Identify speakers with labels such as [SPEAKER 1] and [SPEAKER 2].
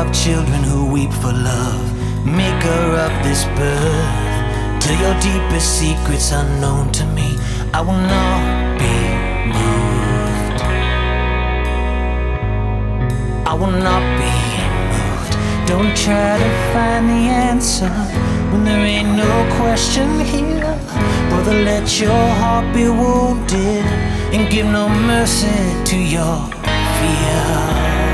[SPEAKER 1] of children who weep for love, maker of this birth. Till your deepest secrets unknown to me, I will not be moved. I will not be moved. Don't try to find the answer when there ain't no question here. Brother, let your heart be wounded and give no mercy to your fear.